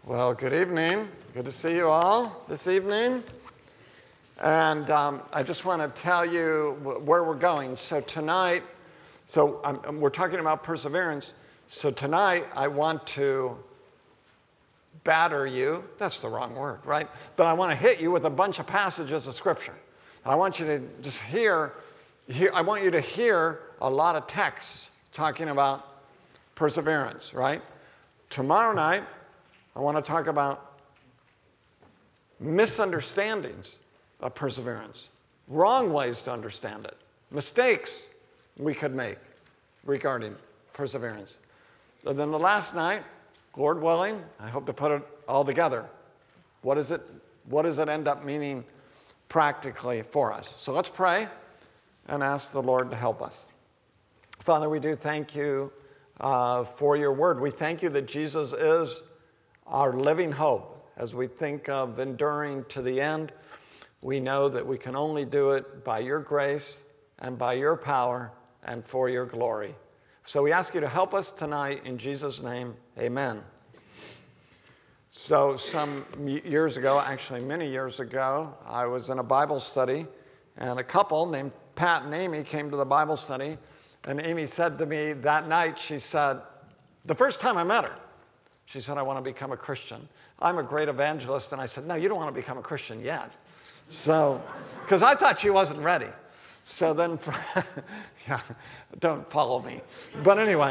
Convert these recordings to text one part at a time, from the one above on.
Well, good evening. Good to see you all this evening. And I just want to tell you where we're going. So tonight, we're talking about perseverance. So tonight, I want to batter you. That's the wrong word, right? But I want to hit you with a bunch of passages of Scripture. I want you to just I want you to hear a lot of texts talking about perseverance, right? Tomorrow night, I want to talk about misunderstandings of perseverance, wrong ways to understand it, mistakes we could make regarding perseverance. And then the last night, Lord willing, I hope to put it all together. What does it end up meaning practically for us? So let's pray and ask the Lord to help us. Father, we do thank you for your word. We thank you that Jesus is our living hope. As we think of enduring to the end, we know that we can only do it by your grace and by your power and for your glory. So we ask you to help us tonight in Jesus' name, amen. So some years ago, actually many years ago, I was in a Bible study, and a couple named Pat and Amy came to the Bible study, and Amy said to me that night, she said, the first time I met her, she said, I want to become a Christian. I'm a great evangelist. And I said, no, you don't want to become a Christian yet. So, because I thought she wasn't ready. So then, yeah, don't follow me. But anyway,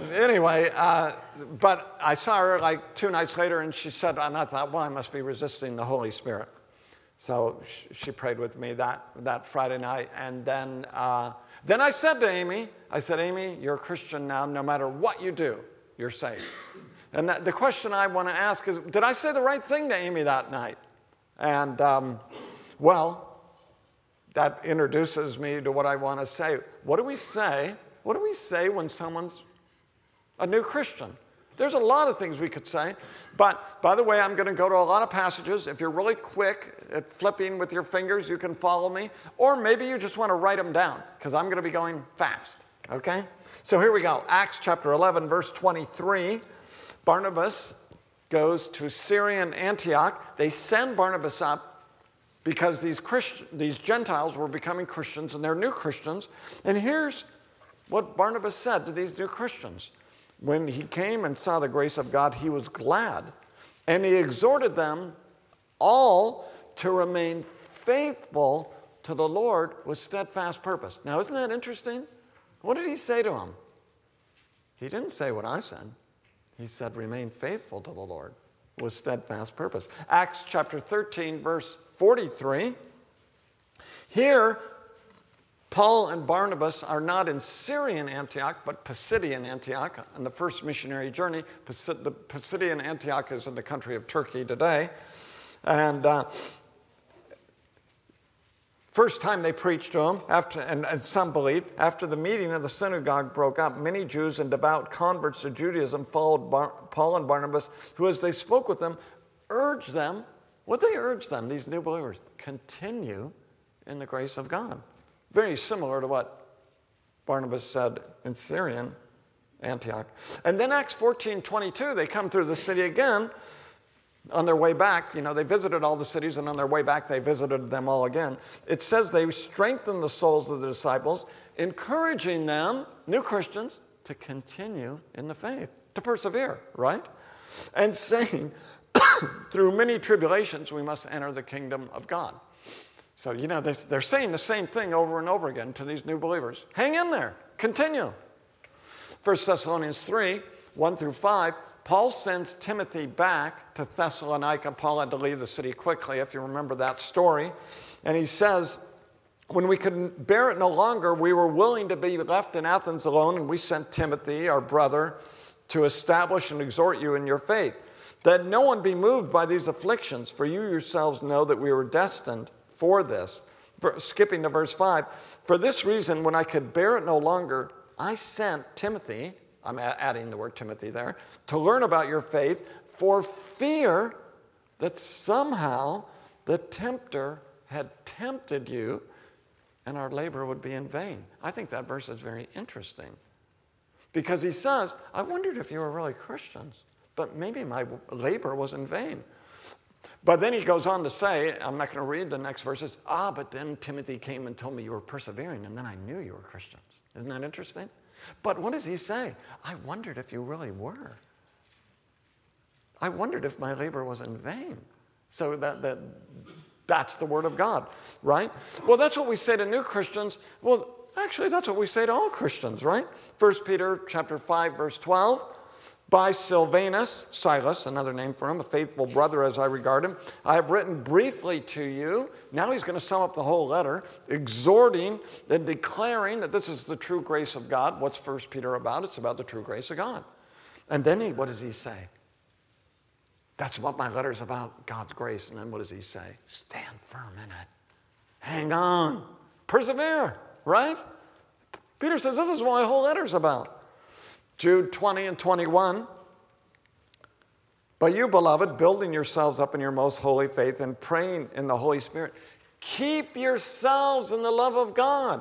but I saw her like 2 nights later, and she said, and I thought, well, I must be resisting the Holy Spirit. So she prayed with me that Friday night. And then I said to Amy, Amy, you're a Christian now. No matter what you do, you're saved. And the question I want to ask is, did I say the right thing to Amy that night? And, well, that introduces me to what I want to say. What do we say? What do we say when someone's a new Christian? There's a lot of things we could say. But, by the way, I'm going to go to a lot of passages. If you're really quick at flipping with your fingers, you can follow me. Or maybe you just want to write them down, because I'm going to be going fast. Okay? So here we go. Acts chapter 11, verse 23. Barnabas goes to Syrian Antioch. They send Barnabas up because these Gentiles were becoming Christians, and they're new Christians. And here's what Barnabas said to these new Christians. When he came and saw the grace of God, he was glad. And he exhorted them all to remain faithful to the Lord with steadfast purpose. Now, isn't that interesting? What did he say to them? He didn't say what I said. He said, remain faithful to the Lord with steadfast purpose. Acts chapter 13, verse 43. Here, Paul and Barnabas are not in Syrian Antioch, but Pisidian Antioch on the first missionary journey. The Pisidian Antioch is in the country of Turkey today. And first time they preached to them, and some believed, after the meeting of the synagogue broke up, many Jews and devout converts to Judaism followed Paul and Barnabas, who, as they spoke with them, urged them, what they urged them, these new believers, continue in the grace of God. Very similar to what Barnabas said in Syrian Antioch. And then Acts 14:22, they come through the city again. On their way back, they visited all the cities, and on their way back, they visited them all again. It says they strengthened the souls of the disciples, encouraging them, new Christians, to continue in the faith, to persevere, right? And saying, through many tribulations, we must enter the kingdom of God. So, they're saying the same thing over and over again to these new believers. Hang in there. Continue. 1 Thessalonians 3, 1 through 5, Paul sends Timothy back to Thessalonica. Paul had to leave the city quickly, if you remember that story. And he says, when we could bear it no longer, we were willing to be left in Athens alone, and we sent Timothy, our brother, to establish and exhort you in your faith, that no one be moved by these afflictions, for you yourselves know that we were destined for this. Skipping to verse 5, for this reason, when I could bear it no longer, I sent Timothy, I'm adding the word Timothy there, to learn about your faith, for fear that somehow the tempter had tempted you and our labor would be in vain. I think that verse is very interesting because he says, I wondered if you were really Christians. but maybe my labor was in vain. But then he goes on to say, I'm not going to read the next verses, but then Timothy came and told me you were persevering, and then I knew you were Christians. Isn't that interesting? But what does he say? I wondered if you really were. I wondered if my labor was in vain. So that's the word of God, right? Well, that's what we say to new Christians. Well, actually, that's what we say to all Christians, right? 1 Peter chapter 5, verse 12. By Silvanus, Silas, another name for him, a faithful brother as I regard him, I have written briefly to you. Now he's going to sum up the whole letter, exhorting and declaring that this is the true grace of God. What's 1 Peter about? It's about the true grace of God. And then what does he say? That's what my letter's about, God's grace. And then what does he say? Stand firm in it. Hang on. Persevere, right? Peter says this is what my whole letter's about. Jude 20 and 21. But you, beloved, building yourselves up in your most holy faith and praying in the Holy Spirit, keep yourselves in the love of God,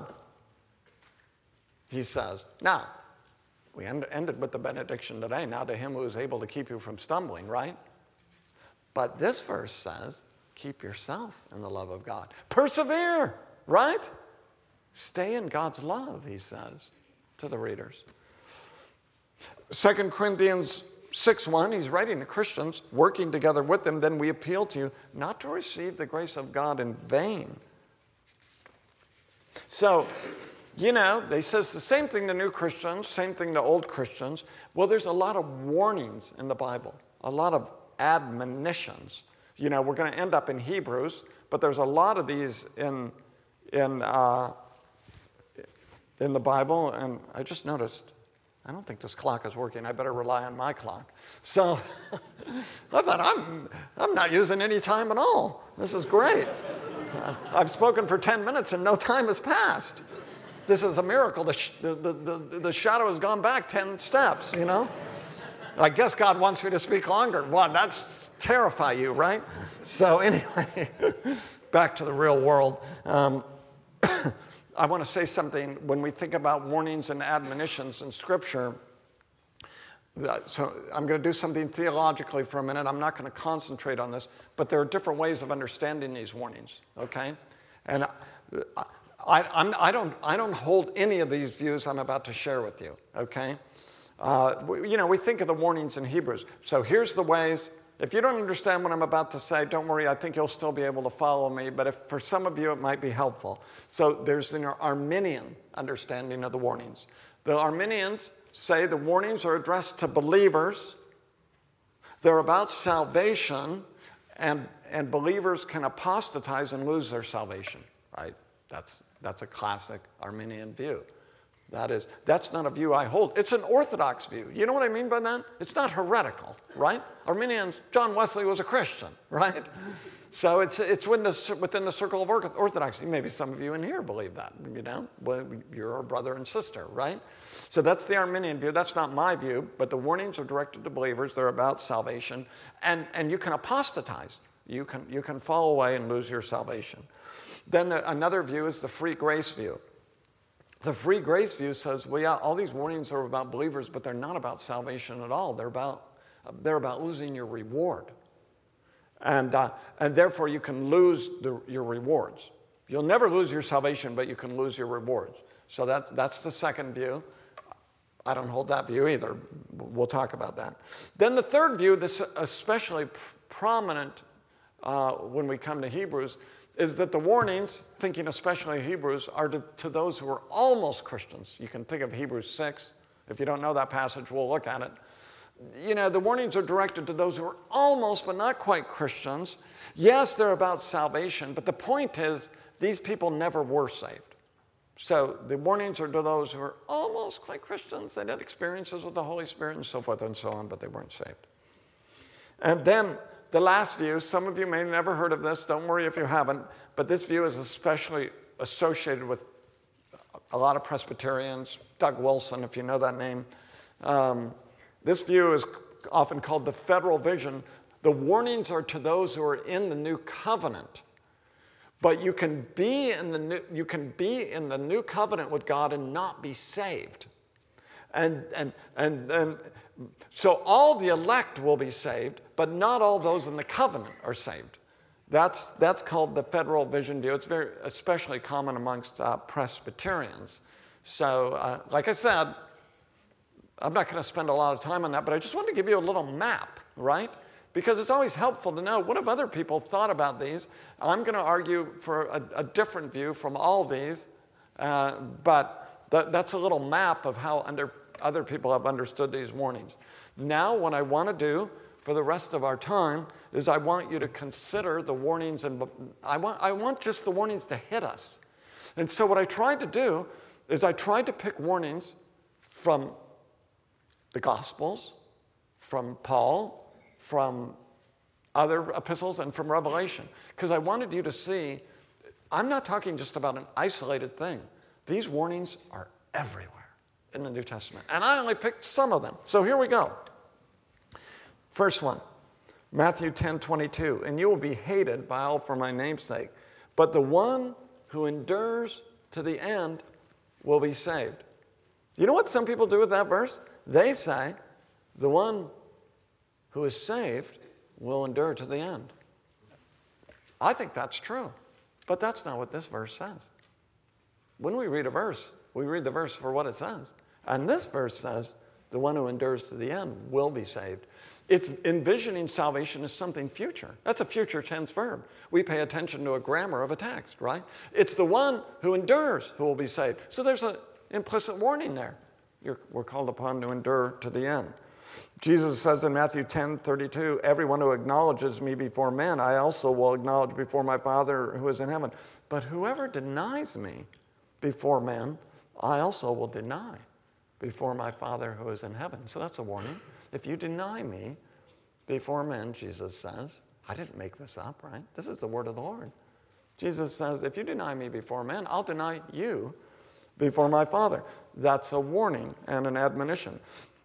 he says. Now, we ended with the benediction today. Now to him who is able to keep you from stumbling, right? But this verse says, keep yourself in the love of God. Persevere, right? Stay in God's love, he says to the readers. 2 Corinthians 6:1, he's writing to Christians, working together with them, then we appeal to you not to receive the grace of God in vain. So, they says the same thing to new Christians, same thing to old Christians. Well, there's a lot of warnings in the Bible, a lot of admonitions. We're going to end up in Hebrews, but there's a lot of these in the Bible, and I just noticed, I don't think this clock is working. I better rely on my clock. So I thought, I'm not using any time at all. This is great. I've spoken for 10 minutes and no time has passed. This is a miracle. The shadow has gone back 10 steps, I guess God wants me to speak longer. Well, that's terrify you, right? So anyway, back to the real world. I want to say something when we think about warnings and admonitions in Scripture. So I'm going to do something theologically for a minute. I'm not going to concentrate on this, but there are different ways of understanding these warnings, okay? And I don't hold any of these views I'm about to share with you, okay? We think of the warnings in Hebrews. So here's the ways. If you don't understand what I'm about to say, don't worry, I think you'll still be able to follow me, but for some of you it might be helpful. So there's an Arminian understanding of the warnings. The Arminians say the warnings are addressed to believers, they're about salvation, and believers can apostatize and lose their salvation, right? That's a classic Arminian view. That's not a view I hold. It's an orthodox view. You know what I mean by that? It's not heretical, right? Arminians, John Wesley was a Christian, right? So it's within the circle of orthodoxy. Maybe some of you in here believe that, Well, you're a brother and sister, right? So that's the Arminian view. That's not my view, but the warnings are directed to believers. They're about salvation. And you can apostatize. You can fall away and lose your salvation. Then another view is the free grace view. The free grace view says, well, yeah, all these warnings are about believers, but they're not about salvation at all. They're about losing your reward. And therefore, you can lose your rewards. You'll never lose your salvation, but you can lose your rewards. So that's the second view. I don't hold that view either. We'll talk about that. Then the third view that's especially prominent when we come to Hebrews is that the warnings, thinking especially Hebrews, are to those who are almost Christians. You can think of Hebrews 6. If you don't know that passage, we'll look at it. The warnings are directed to those who are almost but not quite Christians. Yes, they're about salvation, but the point is these people never were saved. So the warnings are to those who are almost quite Christians. They had experiences with the Holy Spirit and so forth and so on, but they weren't saved. And then the last view, some of you may have never heard of this, don't worry if you haven't, but this view is especially associated with a lot of Presbyterians, Doug Wilson, if you know that name. This view is often called the federal vision. The warnings are to those who are in the new covenant, but you can be in the new covenant with God and not be saved. And So all the elect will be saved, but not all those in the covenant are saved. That's called the federal vision view. It's very especially common amongst Presbyterians. So like I said, I'm not going to spend a lot of time on that, but I just wanted to give you a little map, right? Because it's always helpful to know, what have other people thought about these? I'm going to argue for a different view from all these, but that's a little map of how other people have understood these warnings. Now, what I want to do for the rest of our time is I want you to consider the warnings, and I want just the warnings to hit us. And so what I tried to do is I tried to pick warnings from the Gospels, from Paul, from other epistles, and from Revelation. Because I wanted you to see, I'm not talking just about an isolated thing. These warnings are everywhere in the New Testament. And I only picked some of them. So here we go. First one, Matthew 10:22. And you will be hated by all for my name's sake, but the one who endures to the end will be saved. You know what some people do with that verse? They say, the one who is saved will endure to the end. I think that's true, but that's not what this verse says. When we read a verse, we read the verse for what it says. And this verse says, the one who endures to the end will be saved. It's envisioning salvation as something future. That's a future tense verb. We pay attention to a grammar of a text, right? It's the one who endures who will be saved. So there's an implicit warning there. We're called upon to endure to the end. Jesus says in Matthew 10:32, everyone who acknowledges me before men, I also will acknowledge before my Father who is in heaven. But whoever denies me before men, I also will deny before my Father who is in heaven. So that's a warning. If you deny me before men, Jesus says, I didn't make this up, right? This is the word of the Lord. Jesus says, if you deny me before men, I'll deny you before my Father. That's a warning and an admonition.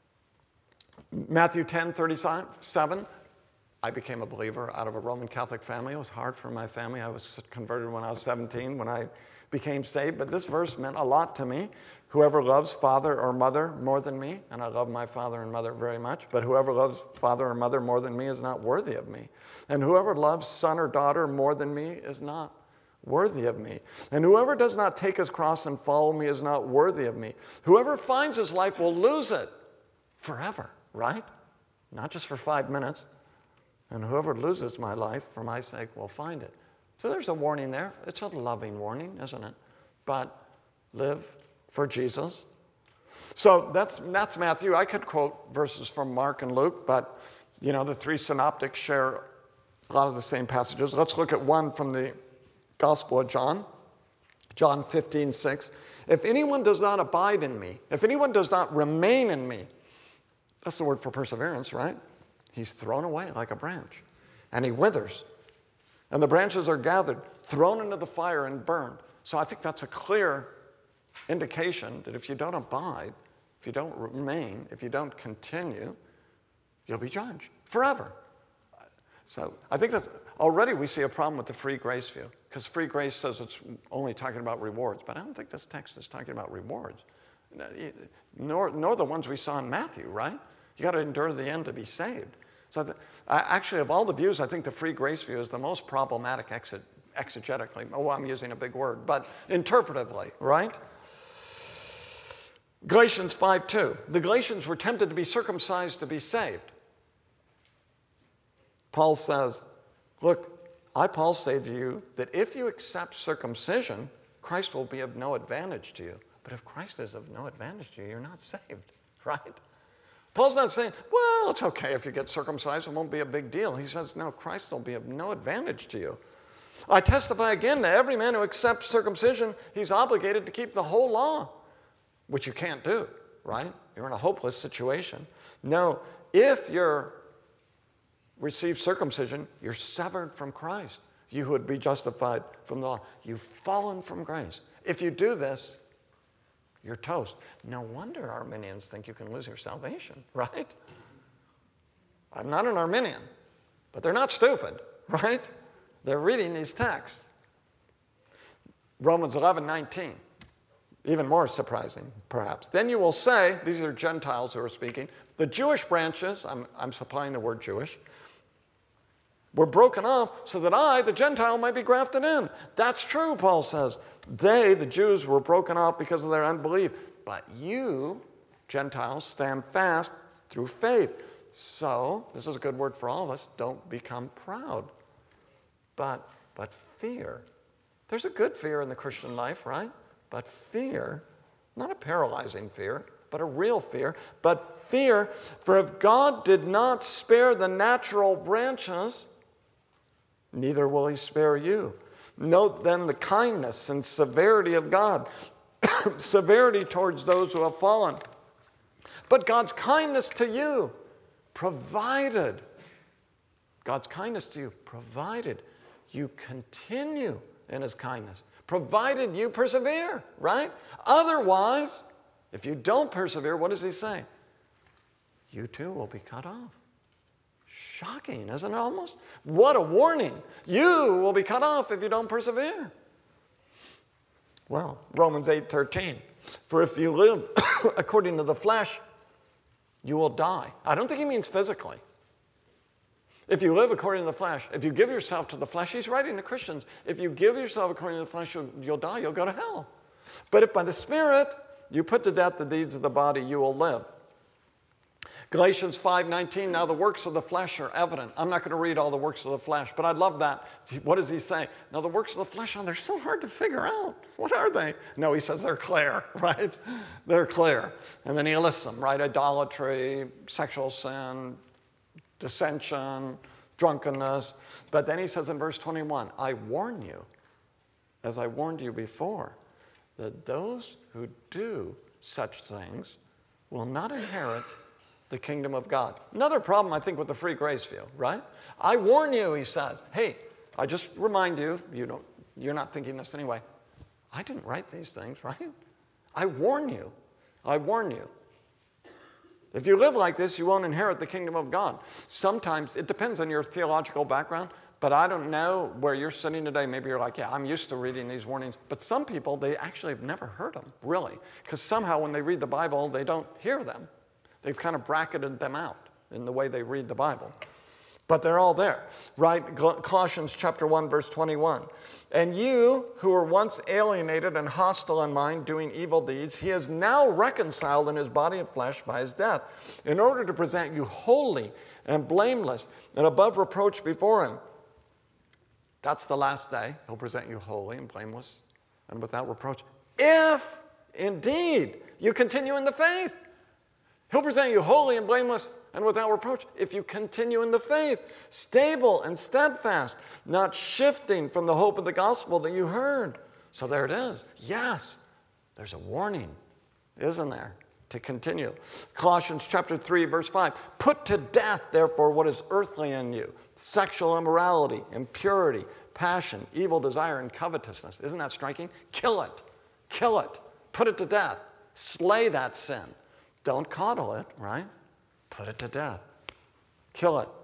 Matthew 10:37, I became a believer out of a Roman Catholic family. It was hard for my family. I was converted when I was 17 when I became saved. But this verse meant a lot to me. Whoever loves father or mother more than me, and I love my father and mother very much, but whoever loves father or mother more than me is not worthy of me. And whoever loves son or daughter more than me is not worthy of me. And whoever does not take his cross and follow me is not worthy of me. Whoever finds his life will lose it forever, right? Not just for 5 minutes. And whoever loses my life for my sake will find it. So there's a warning there. It's a loving warning, isn't it? But live for Jesus. So that's Matthew. I could quote verses from Mark and Luke, but the three synoptics share a lot of the same passages. Let's look at one from the Gospel of John. John 15:6. If anyone does not abide in me, if anyone does not remain in me, that's the word for perseverance, right? He's thrown away like a branch, and he withers. And the branches are gathered, thrown into the fire and burned. So I think that's a clear indication that if you don't abide, if you don't remain, if you don't continue, you'll be judged forever. So I think that's already we see a problem with the free grace view, because free grace says it's only talking about rewards, but I don't think this text is talking about rewards, nor the ones we saw in Matthew, right? You got to endure to the end to be saved. So actually, of all the views, I think the free grace view is the most problematic exegetically. Oh, I'm using a big word, but interpretively, right? Galatians 5:2. The Galatians were tempted to be circumcised to be saved. Paul says, look, I, Paul, say to you that if you accept circumcision, Christ will be of no advantage to you. But if Christ is of no advantage to you, you're not saved, right? Paul's not saying, well, it's okay if you get circumcised, it won't be a big deal. He says, no, Christ will be of no advantage to you. I testify again to every man who accepts circumcision, he's obligated to keep the whole law, which you can't do, right? You're in a hopeless situation. No, if you receive circumcision, you're severed from Christ. You would be justified from the law. You've fallen from grace. If you do this, you're toast. No wonder Arminians think you can lose your salvation, right? I'm not an Arminian, but they're not stupid, right? They're reading these texts. Romans 11:19. Even more surprising, perhaps. Then you will say, these are Gentiles who are speaking, the Jewish branches, I'm supplying the word Jewish, were broken off so that I, the Gentile, might be grafted in. That's true, Paul says. They, the Jews, were broken off because of their unbelief. But you, Gentiles, stand fast through faith. So, this is a good word for all of us, don't become proud, but fear. There's a good fear in the Christian life, right? But fear, not a paralyzing fear, but a real fear. But fear, for if God did not spare the natural branches, neither will he spare you. Note then the kindness and severity of God, severity towards those who have fallen. But God's kindness to you, provided you continue in his kindness, provided you persevere, right? Otherwise, if you don't persevere, what does he say? You too will be cut off. Shocking, isn't it almost? What a warning. You will be cut off if you don't persevere. Well, Romans 8:13. For if you live according to the flesh, you will die. I don't think he means physically. If you live according to the flesh, if you give yourself to the flesh, he's writing to Christians, if you give yourself according to the flesh, you'll die, you'll go to hell. But if by the Spirit you put to death the deeds of the body, you will live. Galatians 5:19, now the works of the flesh are evident. I'm not going to read all the works of the flesh, but I love that. What does he say? Now the works of the flesh, they're so hard to figure out. What are they? No, he says they're clear, right? They're clear. And then he lists them, right? Idolatry, sexual sin, dissension, drunkenness. But then he says in verse 21, I warn you, as I warned you before, that those who do such things will not inherit the kingdom of God. Another problem, I think, with the free grace view, right? I warn you, he says. Hey, I just remind you, you're not thinking this anyway. I didn't write these things, right? I warn you. I warn you. If you live like this, you won't inherit the kingdom of God. Sometimes, it depends on your theological background, but I don't know where you're sitting today. Maybe you're like, yeah, I'm used to reading these warnings. But some people, they actually have never heard them, really. Because somehow when they read the Bible, they don't hear them. They've kind of bracketed them out in the way they read the Bible. But they're all there, right? Colossians chapter 1, verse 21. And you who were once alienated and hostile in mind, doing evil deeds, he is now reconciled in his body and flesh by his death, in order to present you holy and blameless and above reproach before him. That's the last day. He'll present you holy and blameless and without reproach. If, indeed, you continue in the faith. He'll present you holy and blameless and without reproach if you continue in the faith, stable and steadfast, not shifting from the hope of the gospel that you heard. So there it is. Yes, there's a warning, isn't there, to continue. Colossians chapter 3, verse 5. Put to death, therefore, what is earthly in you, sexual immorality, impurity, passion, evil desire, and covetousness. Isn't that striking? Kill it. Kill it. Put it to death. Slay that sin. Don't coddle it, right? Put it to death. Kill it.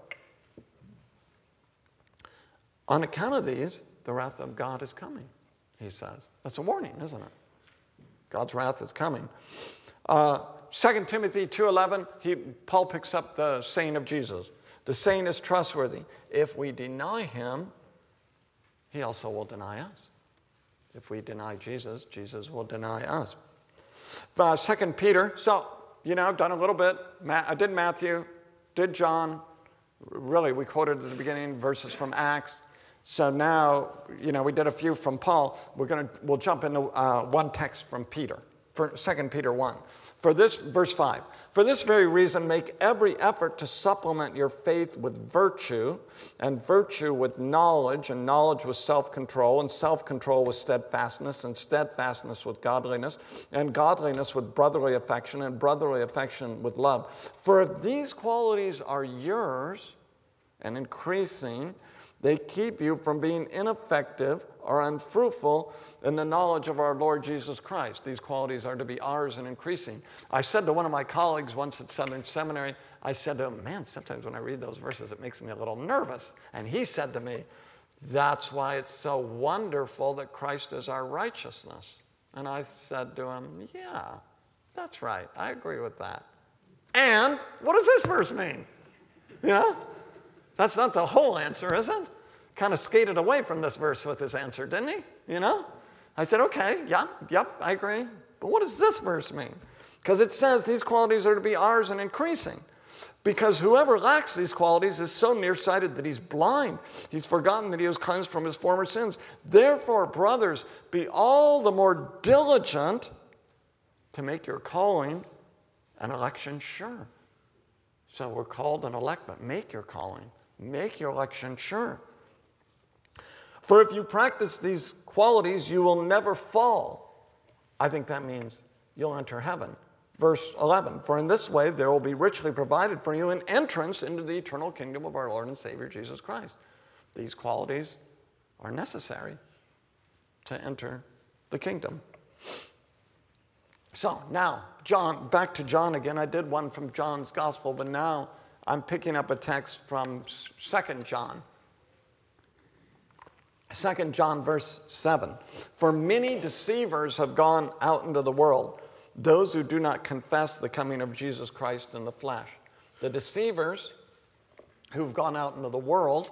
On account of these, the wrath of God is coming, he says. That's a warning, isn't it? God's wrath is coming. 2 Timothy 2:11, Paul picks up the saying of Jesus. The saying is trustworthy. If we deny him, he also will deny us. If we deny Jesus, Jesus will deny us. 2 Peter, so, I've done a little bit. I did Matthew, did John. Really, we quoted at the beginning verses from Acts. So now, we did a few from Paul. We'll jump into one text from Peter, 2 Peter 1. For this, verse 5, for this very reason, make every effort to supplement your faith with virtue, and virtue with knowledge, and knowledge with self-control, and self-control with steadfastness, and steadfastness with godliness, and godliness with brotherly affection, and brotherly affection with love. For if these qualities are yours and increasing, they keep you from being ineffective or unfruitful in the knowledge of our Lord Jesus Christ. These qualities are to be ours and increasing. I said to one of my colleagues once at Southern Seminary, I said to him, man, sometimes when I read those verses, it makes me a little nervous. And he said to me, that's why it's so wonderful that Christ is our righteousness. And I said to him, yeah, that's right. I agree with that. And what does this verse mean? You know? That's not the whole answer, is it? Kind of skated away from this verse with his answer, didn't he? You know? I said, okay, yep, I agree. But what does this verse mean? Because it says these qualities are to be ours and increasing. Because whoever lacks these qualities is so nearsighted that he's blind. He's forgotten that he was cleansed from his former sins. Therefore, brothers, be all the more diligent to make your calling and election sure. So we're called and elect, but make your calling, make your election sure. For if you practice these qualities, you will never fall. I think that means you'll enter heaven. Verse 11, for in this way there will be richly provided for you an entrance into the eternal kingdom of our Lord and Savior Jesus Christ. These qualities are necessary to enter the kingdom. So now, John, back to John again. I did one from John's gospel, but now I'm picking up a text from 2 John. 2 John verse 7. For many deceivers have gone out into the world, those who do not confess the coming of Jesus Christ in the flesh. The deceivers who've gone out into the world,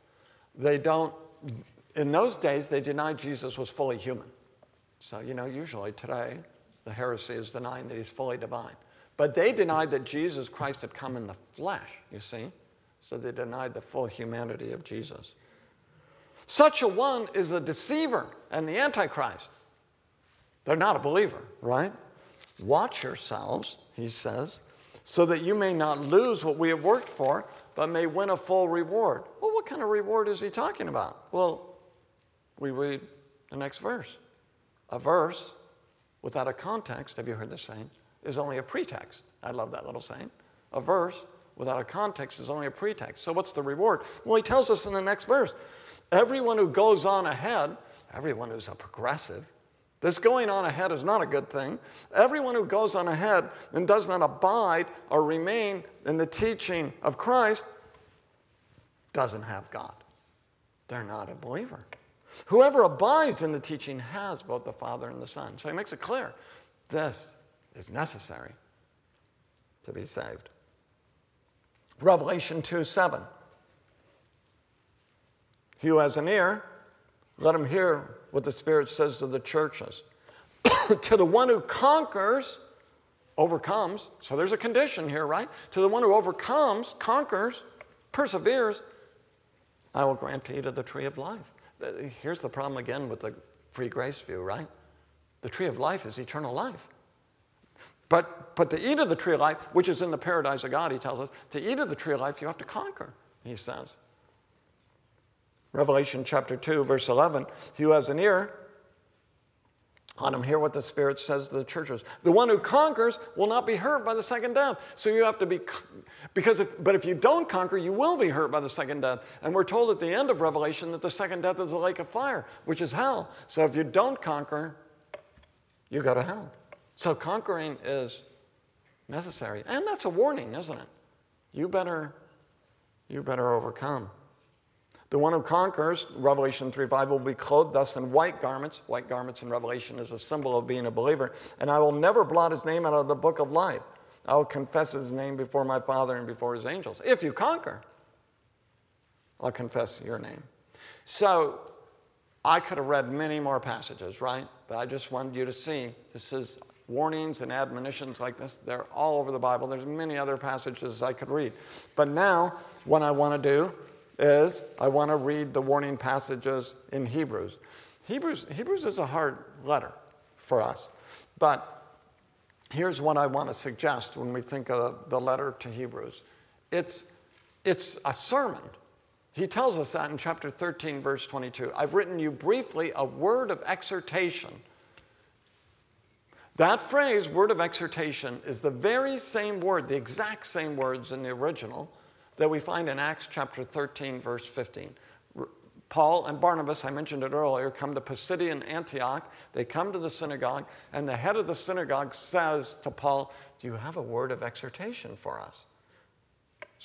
in those days, they denied Jesus was fully human. So, usually today, the heresy is denying that he's fully divine. But they denied that Jesus Christ had come in the flesh, you see. So they denied the full humanity of Jesus. Such a one is a deceiver and the Antichrist. They're not a believer, right? Watch yourselves, he says, so that you may not lose what we have worked for, but may win a full reward. Well, what kind of reward is he talking about? Well, we read the next verse. A verse without a context, have you heard this saying, is only a pretext. I love that little saying. A verse without a context is only a pretext. So what's the reward? Well, he tells us in the next verse, everyone who goes on ahead, everyone who's a progressive, this going on ahead is not a good thing. Everyone who goes on ahead and does not abide or remain in the teaching of Christ doesn't have God. They're not a believer. Whoever abides in the teaching has both the Father and the Son. So he makes it clear, this is necessary to be saved. Revelation 2:7. He who has an ear, let him hear what the Spirit says to the churches. To the one who conquers, overcomes, so there's a condition here, right? To the one who overcomes, conquers, perseveres, I will grant to eat of the tree of life. Here's the problem again with the free grace view, right? The tree of life is eternal life. But to eat of the tree of life, which is in the paradise of God, he tells us, to eat of the tree of life, you have to conquer, he says. Revelation chapter 2, verse 11, he who has an ear, let him hear what the Spirit says to the churches. The one who conquers will not be hurt by the second death. So you have to be, but if you don't conquer, you will be hurt by the second death. And we're told at the end of Revelation that the second death is a lake of fire, which is hell. So if you don't conquer, you go to hell. So conquering is necessary. And that's a warning, isn't it? You better overcome. The one who conquers, Revelation 3:5, will be clothed thus in white garments. White garments in Revelation is a symbol of being a believer. And I will never blot his name out of the book of life. I will confess his name before my Father and before his angels. If you conquer, I'll confess your name. So I could have read many more passages, right? But I just wanted you to see this is warnings and admonitions like this. They're all over the Bible. There's many other passages I could read. But now what I want to do is I want to read the warning passages in Hebrews. Hebrews is a hard letter for us. But here's what I want to suggest when we think of the letter to Hebrews. It's a sermon. He tells us that in chapter 13, verse 22. I've written you briefly a word of exhortation. That phrase, word of exhortation, is the very same word, the exact same words in the original that we find in Acts chapter 13, verse 15. Paul and Barnabas, I mentioned it earlier, come to Pisidian Antioch. They come to the synagogue, and the head of the synagogue says to Paul, do you have a word of exhortation for us?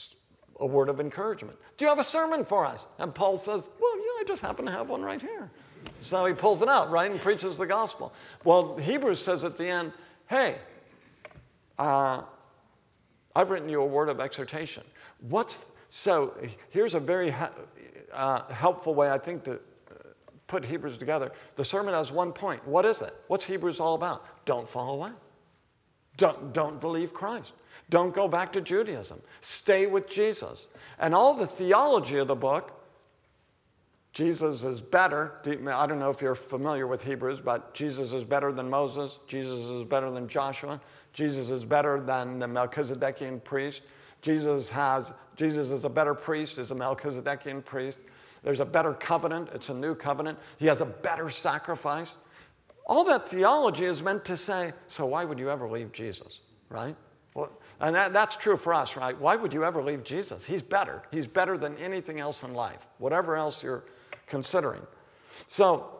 A word of encouragement. Do you have a sermon for us? And Paul says, well, yeah, I just happen to have one right here. So he pulls it out, right, and preaches the gospel. Well, Hebrews says at the end, hey, I've written you a word of exhortation. So here's a very helpful way, I think, to put Hebrews together. The sermon has one point. What is it? What's Hebrews all about? Don't fall away. Don't believe Christ. Don't go back to Judaism. Stay with Jesus. And all the theology of the book, Jesus is better. I don't know if you're familiar with Hebrews, but Jesus is better than Moses. Jesus is better than Joshua. Jesus is better than the Melchizedekian priest. Jesus is a better priest, is a Melchizedekian priest. There's a better covenant. It's a new covenant. He has a better sacrifice. All that theology is meant to say, so why would you ever leave Jesus, right? Well, and that's true for us, right? Why would you ever leave Jesus? He's better. He's better than anything else in life, whatever else you're considering. So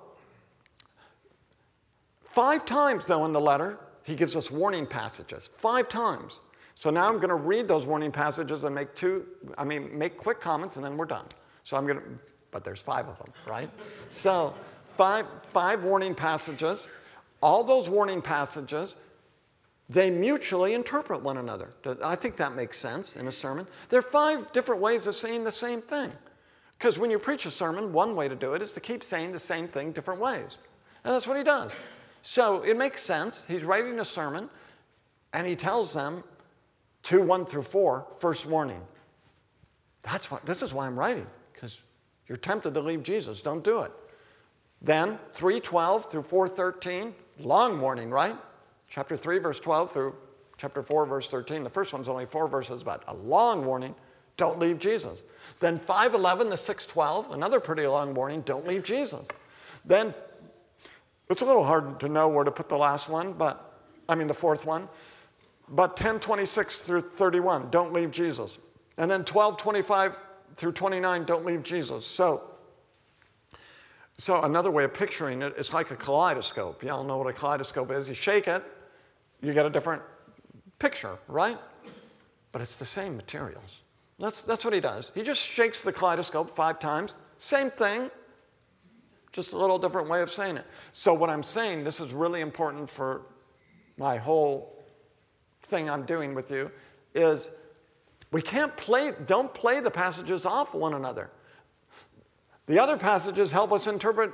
5 times, though, in the letter, he gives us warning passages. 5 times. So now I'm going to read those warning passages and make quick comments, and then we're done. So but there's 5 of them, right? So five warning passages. All those warning passages, they mutually interpret one another. I think that makes sense in a sermon. There are 5 different ways of saying the same thing. Because when you preach a sermon, one way to do it is to keep saying the same thing different ways. And that's what he does. So it makes sense. He's writing a sermon, and he tells them 2:1-4, first warning. This is why I'm writing, because you're tempted to leave Jesus. Don't do it. Then 3:12-4:13, long warning, right? Chapter 3, verse 12 through chapter 4, verse 13. The first one's only 4 verses, but a long warning. Don't leave Jesus. Then 5:11-6:12, another pretty long warning. Don't leave Jesus. Then it's a little hard to know where to put the last one, the fourth one. But 10:26-31, don't leave Jesus. And then 12:25-29, don't leave Jesus. So another way of picturing it, it's like a kaleidoscope. You all know what a kaleidoscope is. You shake it, you get a different picture, right? But it's the same materials. That's what he does. He just shakes the kaleidoscope 5 times. Same thing, just a little different way of saying it. So what I'm saying, this is really important for my whole thing I'm doing with you, is don't play the passages off one another. The other passages help us interpret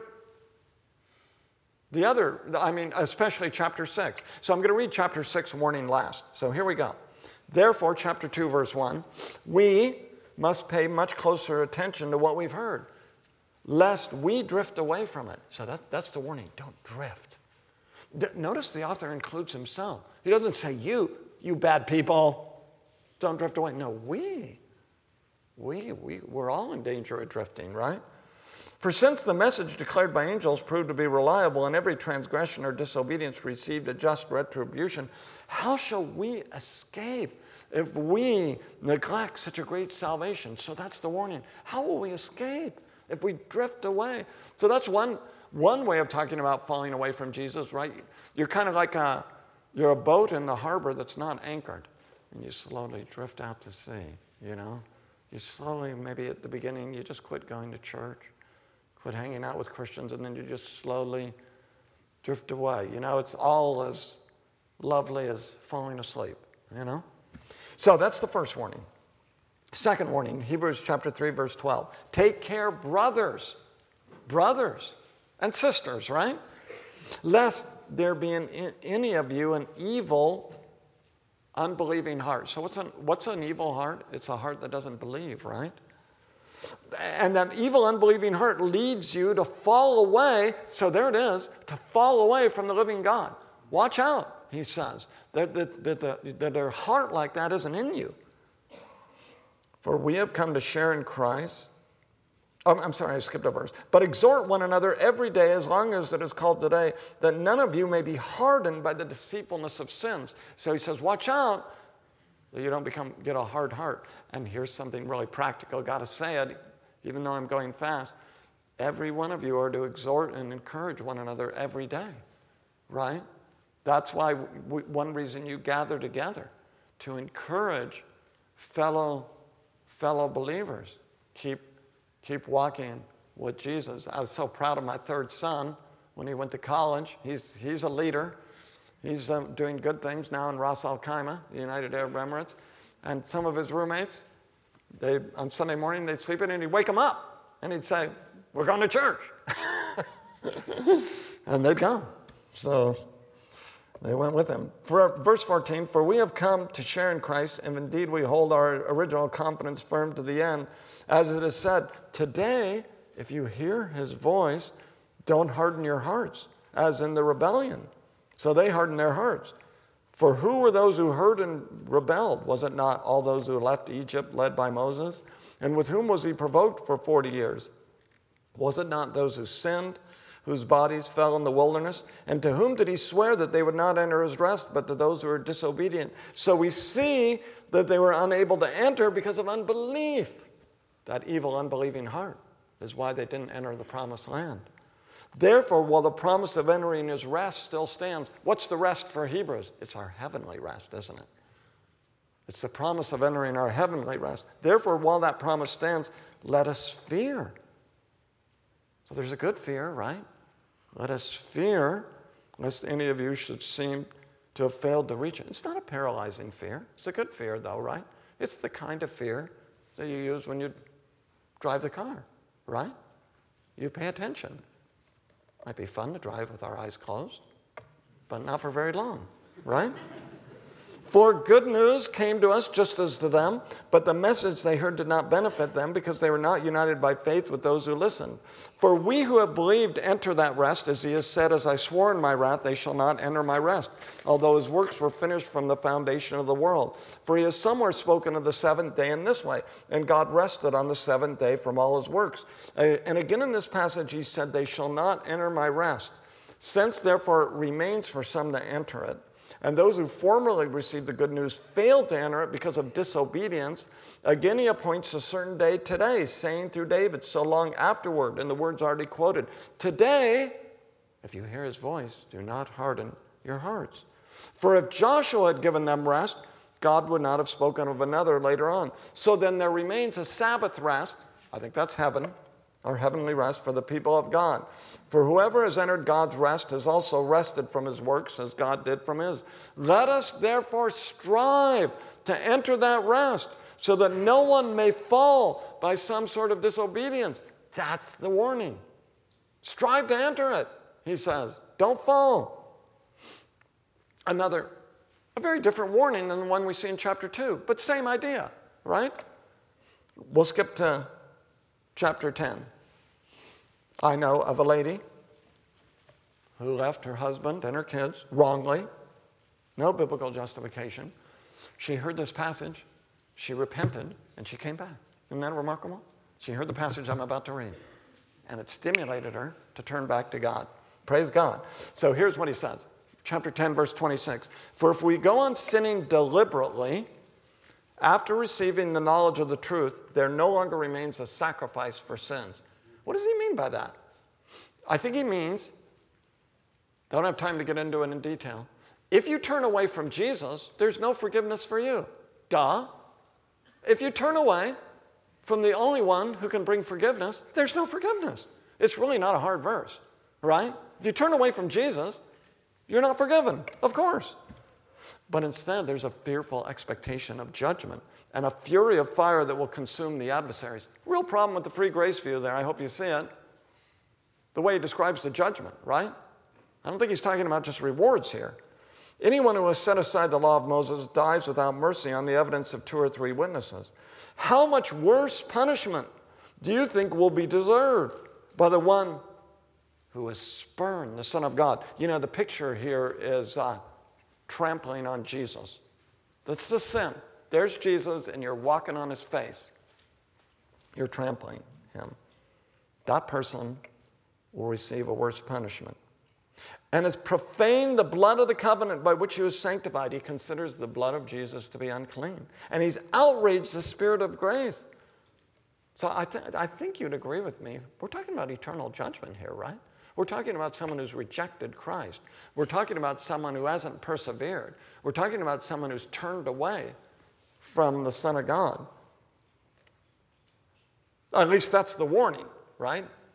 especially chapter 6. So I'm going to read chapter 6 warning last. So here we go. Therefore, chapter 2, verse 1, we must pay much closer attention to what we've heard, lest we drift away from it. So that's the warning. Don't drift. Notice the author includes himself. He doesn't say, you bad people, don't drift away. No, we're all in danger of drifting, right? For since the message declared by angels proved to be reliable, and every transgression or disobedience received a just retribution, how shall we escape if we neglect such a great salvation? So that's the warning. How will we escape if we drift away? So that's one way of talking about falling away from Jesus, right? You're kind of like you're a boat in the harbor that's not anchored, and you slowly drift out to sea, you know? You slowly, maybe at the beginning, you just quit going to church, quit hanging out with Christians, and then you just slowly drift away. You know, it's all as lovely as falling asleep, you know? So that's the first warning. Second warning, Hebrews chapter 3, verse 12. Take care, brothers and sisters, right? Lest there be in any of you an evil, unbelieving heart. So what's an evil heart? It's a heart that doesn't believe, right? And that evil, unbelieving heart leads you to fall away. So there it is, to fall away from the living God. Watch out, he says, that their heart like that isn't in you. For we have come to share in Christ. I'm sorry, I skipped a verse. But exhort one another every day, as long as it is called today, that none of you may be hardened by the deceitfulness of sins. So he says, watch out that you don't get a hard heart. And here's something really practical. Got to say it, even though I'm going fast. Every one of you are to exhort and encourage one another every day, right? That's why one reason you gather together, to encourage fellow believers. Keep walking with Jesus. I was so proud of my third son when he went to college. He's a leader. He's doing good things now in Ras Al Khaimah, the United Arab Emirates. And some of his roommates, on Sunday morning, they'd sleep in and he'd wake them up. And he'd say, we're going to church. And they'd go. So they went with him. For verse 14, for we have come to share in Christ, and indeed we hold our original confidence firm to the end. As it is said, today, if you hear his voice, don't harden your hearts, as in the rebellion. So they hardened their hearts. For who were those who heard and rebelled? Was it not all those who left Egypt led by Moses? And with whom was he provoked for 40 years? Was it not those who sinned, whose bodies fell in the wilderness? And to whom did he swear that they would not enter his rest, but to those who were disobedient? So we see that they were unable to enter because of unbelief. That evil, unbelieving heart is why they didn't enter the promised land. Therefore, while the promise of entering his rest still stands, what's the rest for Hebrews? It's our heavenly rest, isn't it? It's the promise of entering our heavenly rest. Therefore, while that promise stands, let us fear. So there's a good fear, right? Let us fear, lest any of you should seem to have failed to reach it. It's not a paralyzing fear. It's a good fear, though, right? It's the kind of fear that you use when you drive the car, right? You pay attention. Might be fun to drive with our eyes closed, but not for very long, right? For good news came to us just as to them, but the message they heard did not benefit them because they were not united by faith with those who listened. For we who have believed enter that rest, as he has said, as I swore in my wrath, they shall not enter my rest, although his works were finished from the foundation of the world. For he has somewhere spoken of the seventh day in this way, and God rested on the seventh day from all his works. And again in this passage he said, they shall not enter my rest. Since therefore it remains for some to enter it, and those who formerly received the good news failed to enter it because of disobedience, again he appoints a certain day today, saying through David so long afterward, in the words already quoted, today, if you hear his voice, do not harden your hearts. For if Joshua had given them rest, God would not have spoken of another later on. So then there remains a Sabbath rest. I think that's heaven, our heavenly rest for the people of God. For whoever has entered God's rest has also rested from his works as God did from his. Let us therefore strive to enter that rest so that no one may fall by some sort of disobedience. That's the warning. Strive to enter it, he says. Don't fall. A very different warning than the one we see in chapter 2, but same idea, right? We'll skip to chapter 10. I know of a lady who left her husband and her kids wrongly. No biblical justification. She heard this passage, she repented, and she came back. Isn't that remarkable? She heard the passage I'm about to read, and it stimulated her to turn back to God. Praise God. So here's what he says. Chapter 10, verse 26. For if we go on sinning deliberately, after receiving the knowledge of the truth, there no longer remains a sacrifice for sins. What does he mean by that? I think he means, don't have time to get into it in detail, if you turn away from Jesus, there's no forgiveness for you. Duh. If you turn away from the only one who can bring forgiveness, there's no forgiveness. It's really not a hard verse, right? If you turn away from Jesus, you're not forgiven, of course. But instead, there's a fearful expectation of judgment and a fury of fire that will consume the adversaries. Real problem with the free grace view there. I hope you see it. The way he describes the judgment, right? I don't think he's talking about just rewards here. Anyone who has set aside the law of Moses dies without mercy on the evidence of 2 or 3 witnesses. How much worse punishment do you think will be deserved by the one who has spurned the Son of God? You know, the picture here is trampling on Jesus. That's the sin. There's Jesus, and you're walking on his face. You're trampling him. That person will receive a worse punishment. And has profaned the blood of the covenant by which he was sanctified. He considers the blood of Jesus to be unclean. And he's outraged the Spirit of grace. So I think you'd agree with me. We're talking about eternal judgment here, right? We're talking about someone who's rejected Christ. We're talking about someone who hasn't persevered. We're talking about someone who's turned away from the Son of God. At least that's the warning, right?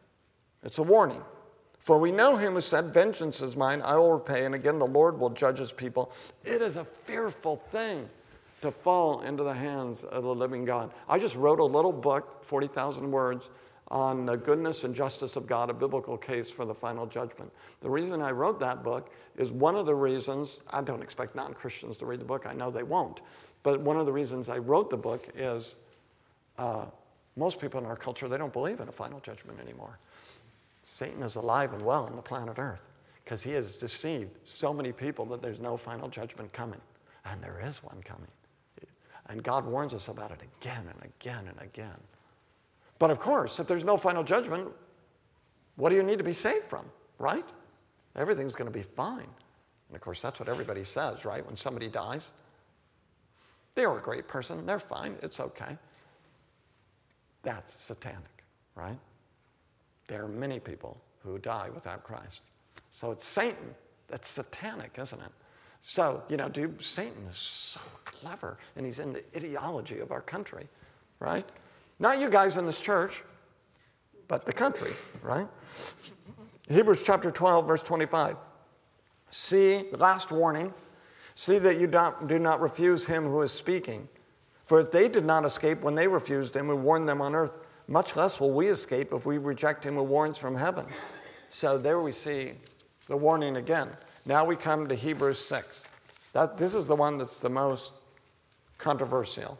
It's a warning. For we know him who said, vengeance is mine, I will repay, and again the Lord will judge his people. It is a fearful thing to fall into the hands of the living God. I just wrote a little book, 40,000 words, on the goodness and justice of God, a biblical case for the final judgment. The reason I wrote that book is one of the reasons, I don't expect non-Christians to read the book, I know they won't, but one of the reasons I wrote the book is most people in our culture, they don't believe in a final judgment anymore. Satan is alive and well on the planet Earth because he has deceived so many people that there's no final judgment coming. And there is one coming. And God warns us about it again and again and again. But of course, if there's no final judgment, what do you need to be saved from, right? Everything's going to be fine. And of course, that's what everybody says, right? When somebody dies, they're a great person, they're fine, it's okay. That's satanic, right? There are many people who die without Christ. So it's Satan. That's satanic, isn't it? So, Satan is so clever, and he's in the ideology of our country, right? Not you guys in this church, but the country, right? Hebrews chapter 12, verse 25. See, last warning, see that you do not refuse him who is speaking. For if they did not escape when they refused him who warned them on earth, much less will we escape if we reject him who warns from heaven. So there we see the warning again. Now we come to Hebrews 6. This is the one that's the most controversial.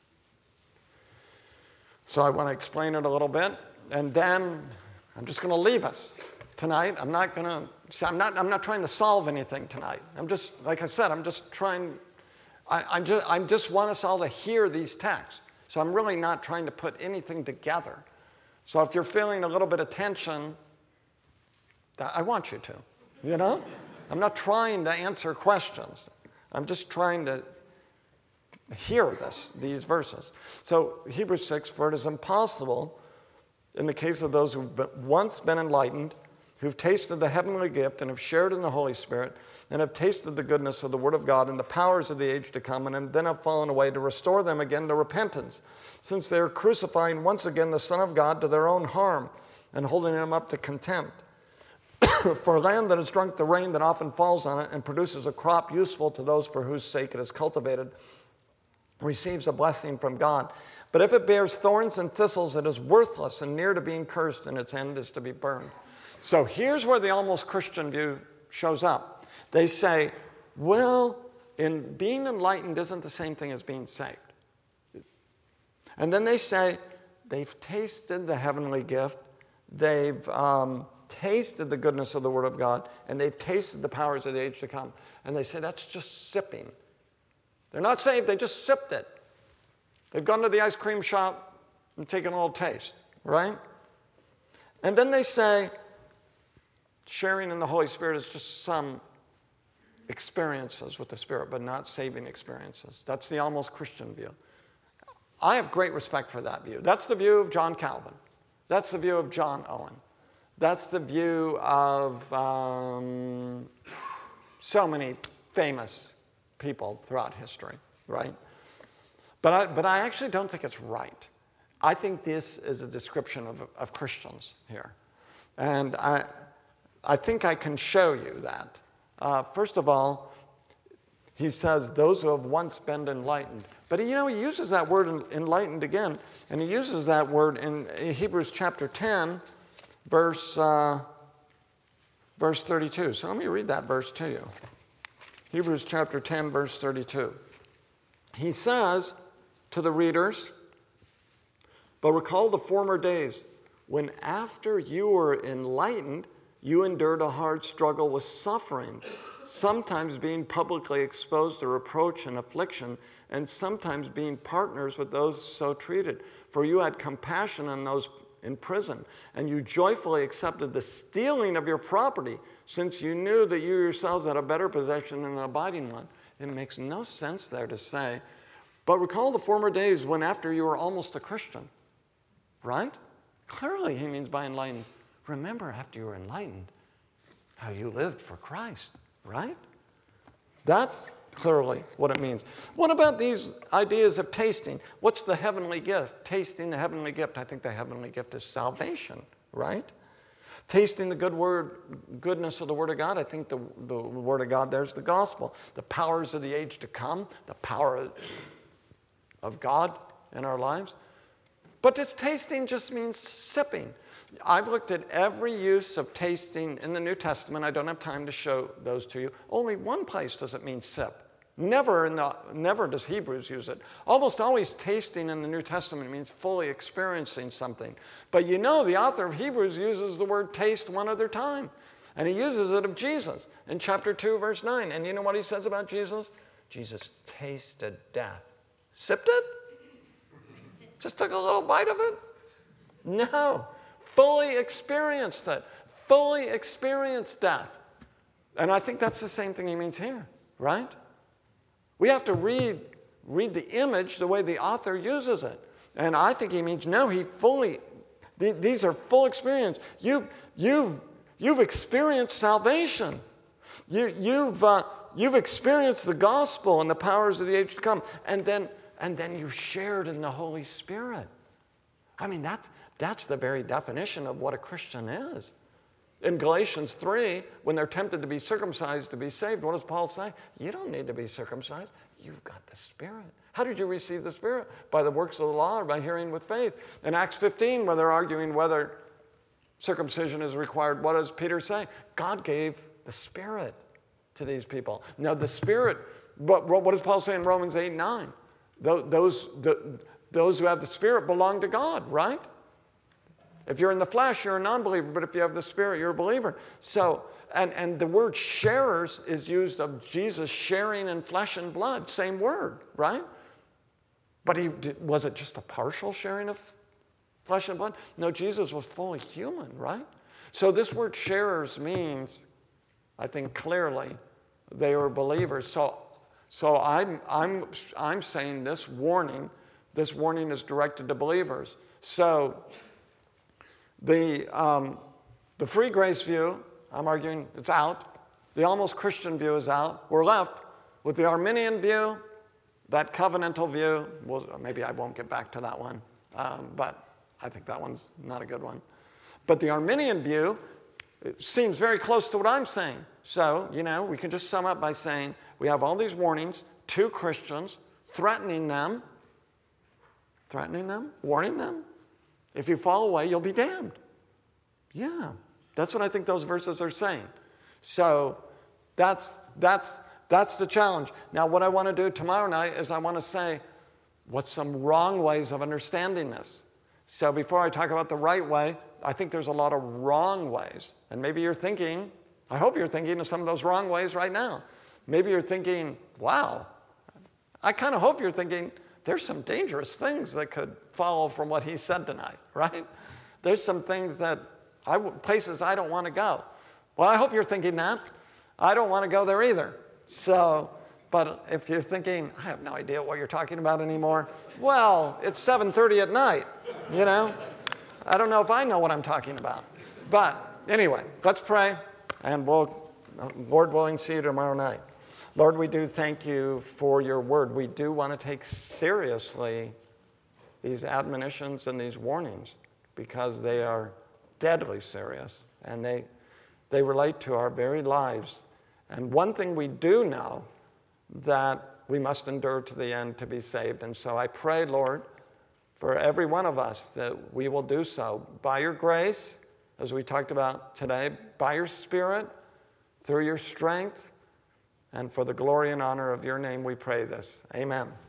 So I want to explain it a little bit, and then I'm just going to leave us tonight. I'm not trying to solve anything tonight. I'm just, like I said, I'm just trying. I just want us all to hear these texts. So I'm really not trying to put anything together. So if you're feeling a little bit of tension, I want you to, I'm not trying to answer questions. I'm just trying to hear these verses. So Hebrews 6, for it is impossible in the case of those who've once been enlightened, who've tasted the heavenly gift and have shared in the Holy Spirit, and have tasted the goodness of the Word of God and the powers of the age to come, and then have fallen away, to restore them again to repentance, since they are crucifying once again the Son of God to their own harm and holding him up to contempt. For land that has drunk the rain that often falls on it and produces a crop useful to those for whose sake it is cultivated, receives a blessing from God. But if it bears thorns and thistles, it is worthless and near to being cursed, and its end is to be burned. So here's where the almost Christian view shows up. They say, well, in being enlightened isn't the same thing as being saved. And then they say they've tasted the heavenly gift, they've tasted the goodness of the Word of God, and they've tasted the powers of the age to come. And they say that's just sipping. They're not saved, they just sipped it. They've gone to the ice cream shop and taken a little taste, right? And then they say sharing in the Holy Spirit is just some experiences with the Spirit, but not saving experiences. That's the almost Christian view. I have great respect for that view. That's the view of John Calvin. That's the view of John Owen. That's the view of so many famous people throughout history, right? But I actually don't think it's right. I think this is a description of Christians here. And I think I can show you that. First of all, he says, those who have once been enlightened. But he uses that word enlightened again, and he uses that word in Hebrews chapter 10, verse 32. So let me read that verse to you. Hebrews chapter 10, verse 32. He says to the readers, but recall the former days when after you were enlightened, you endured a hard struggle with suffering, sometimes being publicly exposed to reproach and affliction, and sometimes being partners with those so treated. For you had compassion on those in prison, and you joyfully accepted the stealing of your property, since you knew that you yourselves had a better possession and an abiding one. It makes no sense there to say, but recall the former days when after you were almost a Christian, right? Clearly he means by enlightened. Remember after you were enlightened how you lived for Christ, right? That's clearly what it means. What about these ideas of tasting? What's the heavenly gift? Tasting the heavenly gift. I think the heavenly gift is salvation, right? Tasting the goodness of the Word of God, I think the Word of God there's the gospel. The powers of the age to come, the power of God in our lives. But this tasting just means sipping. I've looked at every use of tasting in the New Testament. I don't have time to show those to you. Only one place does it mean sip. Never does Hebrews use it. Almost always tasting in the New Testament means fully experiencing something. But you know the author of Hebrews uses the word taste one other time. And he uses it of Jesus in chapter 2, verse 9. And you know what he says about Jesus? Jesus tasted death. Sipped it? Just took a little bite of it? No. Fully experienced it. Fully experienced death. And I think that's the same thing he means here, right? We have to read the image the way the author uses it. And I think he means, no, these are full experience. You've experienced salvation. You've experienced the gospel and the powers of the age to come. And then you've shared in the Holy Spirit. I mean, that's the very definition of what a Christian is. In Galatians 3, when they're tempted to be circumcised to be saved, what does Paul say? You don't need to be circumcised. You've got the Spirit. How did you receive the Spirit? By the works of the law or by hearing with faith? In Acts 15, when they're arguing whether circumcision is required, what does Peter say? God gave the Spirit to these people. Now the Spirit, what does Paul say in Romans 8, 9? Those who have the Spirit belong to God, right? If you're in the flesh, you're a non-believer, but if you have the Spirit, you're a believer. So, and the word sharers is used of Jesus sharing in flesh and blood, same word, right? But was it just a partial sharing of flesh and blood? No, Jesus was fully human, right? So this word sharers means, I think clearly, they were believers. So I'm saying this warning is directed to believers. So the free grace view, I'm arguing it's out. The almost Christian view is out. We're left with the Arminian view, that covenantal view. Well, maybe I won't get back to that one, but I think that one's not a good one. But the Arminian view, it seems very close to what I'm saying. So, we can just sum up by saying we have all these warnings to Christians, threatening them, warning them. If you fall away, you'll be damned. Yeah, that's what I think those verses are saying. So that's the challenge. Now, what I want to do tomorrow night is I want to say what's some wrong ways of understanding this. So before I talk about the right way, I think there's a lot of wrong ways. And maybe you're thinking, I hope you're thinking of some of those wrong ways right now. Maybe you're thinking, wow. I kind of hope you're thinking, there's some dangerous things that could follow from what he said tonight, right? There's some things places I don't want to go. Well, I hope you're thinking that. I don't want to go there either. So, but if you're thinking, I have no idea what you're talking about anymore, well, it's 7:30 at night, I don't know if I know what I'm talking about. But anyway, let's pray, and we'll, Lord willing, see you tomorrow night. Lord, we do thank you for your word. We do want to take seriously these admonitions and these warnings because they are deadly serious and they relate to our very lives. And one thing we do know, that we must endure to the end to be saved. And so I pray, Lord, for every one of us that we will do so by your grace, as we talked about today, by your Spirit, through your strength, and for the glory and honor of your name we pray this. Amen.